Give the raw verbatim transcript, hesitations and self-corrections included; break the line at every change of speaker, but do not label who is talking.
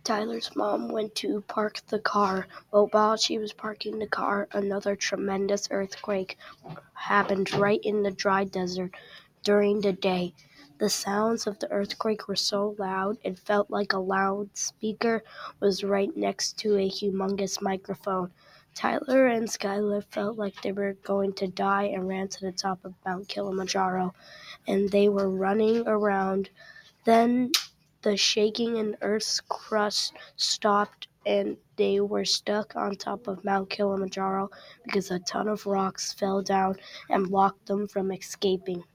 Tyler's mom went to park the car, but while she was parking the car, another tremendous earthquake happened right in the dry desert during the day. The sounds of the earthquake were so loud it felt like a loudspeaker was right next to a humongous microphone. Tyler and Skylar felt like they were going to die and ran to the top of Mount Kilimanjaro, and they were running around. Then the shaking and Earth's crust stopped, and they were stuck on top of Mount Kilimanjaro because a ton of rocks fell down and blocked them from escaping.